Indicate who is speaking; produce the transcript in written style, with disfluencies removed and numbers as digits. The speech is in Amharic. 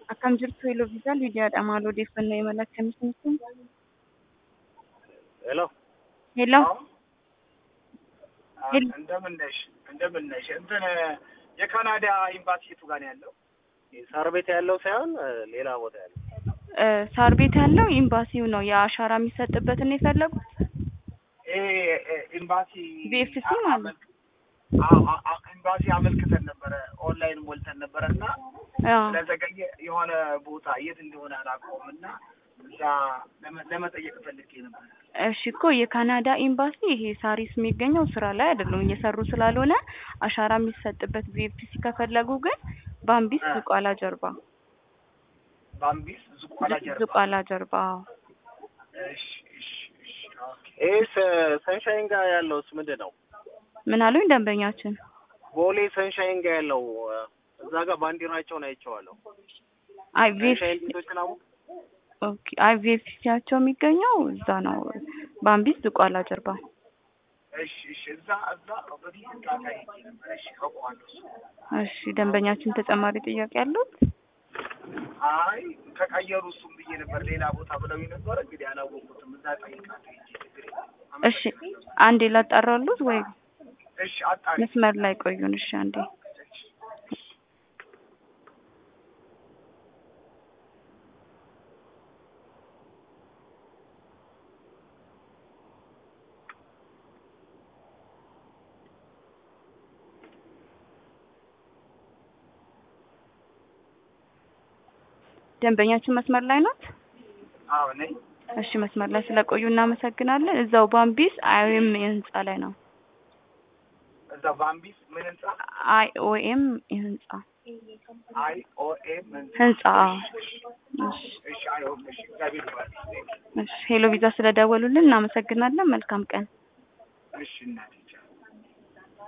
Speaker 1: Akkam jirtu Eloviisaa Lidiyaadha. Maal odeeffannoo imala akkamiitiin?
Speaker 2: ሄሎ
Speaker 1: ሄሎ ሄሎ
Speaker 2: እንደምን ነሽ? እንትን የካናዳ ኤምባሲ የቱ ጋር ነው ያለው? ሳር ቤት ያለው ሳይሆን ሌላ ቦታ ያለው።
Speaker 1: ሳር ቤት ያለው ኤምባሲው ነው። የአሻራ የሚሰጥበትን የፈለጉት
Speaker 2: ኤምባሲ
Speaker 1: ቢኤፍሲ ማለት
Speaker 2: ኤምባሲ አመልክተን ነበረ፣ ኦንላይን ሞልተን ነበረና ስለዘገየ የሆነ ቦታ የት እንደሆነ አላውቀውም እና እዛ ለመጠየቅ ፈልጌ ነበር።
Speaker 1: እሺ እኮ የካናዳ ኤምባሲ ይሄ ሳሪስ የሚገኘው ስራ ላይ አይደለም፣ እየሰሩ ስላልሆነ አሻራ የሚሰጥበት ቢኤፍሲ ከፈለጉ ግን ባምቢስ ዝቋላ ጀርባ
Speaker 2: ባምቢስ
Speaker 1: ዝቋላ ጀርባ።
Speaker 2: እሺ እሺ እሺ ኦኬ። ሰንሻይን ጋር ያለውስ ምንድን ነው?
Speaker 1: ምን አሉኝ ደንበኛችን?
Speaker 2: ቦሌ ሰንሻይን ጋር ያለው እዛ ጋር ባንዲራቸውን አይቼዋለሁ።
Speaker 1: አይ
Speaker 2: ሰንሻይን ቤቶች ነው።
Speaker 1: ኦኬ አይ ቪኤፍሲያቸው የሚገኘው እዛ ነው፣ ባምቢስ ዝቋላ ጀርባ።
Speaker 2: እሺ እሺ እዛ በፊት ጋር ነበር። እሺ አውቀዋለሁ።
Speaker 1: እሺ ደንበኛችን ተጨማሪ ጥያቄ አሉት?
Speaker 2: አይ ከቀየሩ እሱም ብዬ ነበር ሌላ ቦታ ብለው ነበር። እንግዲህ አላወቁትም። እዛ ጠይቃለሁ።
Speaker 1: እሺ አንዴ ላጣራሉት ወይ?
Speaker 2: እሺ አጣሪ
Speaker 1: መስመር ላይ ቆዩን። እሺ አንዴ ደንበኛችን መስመር ላይ ናት?
Speaker 2: አዎ ነኝ።
Speaker 1: እሺ መስመር ላይ ስለቆዩ እናመሰግናለን። እዛው ባምቢስ አይኦኤም ህንጻ ላይ ነው።
Speaker 2: እዛው ባምቢስ ምን ህንጻ?
Speaker 1: አይኦኤም ህንጻ።
Speaker 2: አይኦኤም
Speaker 1: ህንጻ።
Speaker 2: እሺ አይኦኤም። እሺ እግዚአብሔር ይባርክ።
Speaker 1: እሺ ሄሎ ቪዛ ስለደወሉልን እናመሰግናለን። መልካም ቀን።
Speaker 2: እሺ እናቴ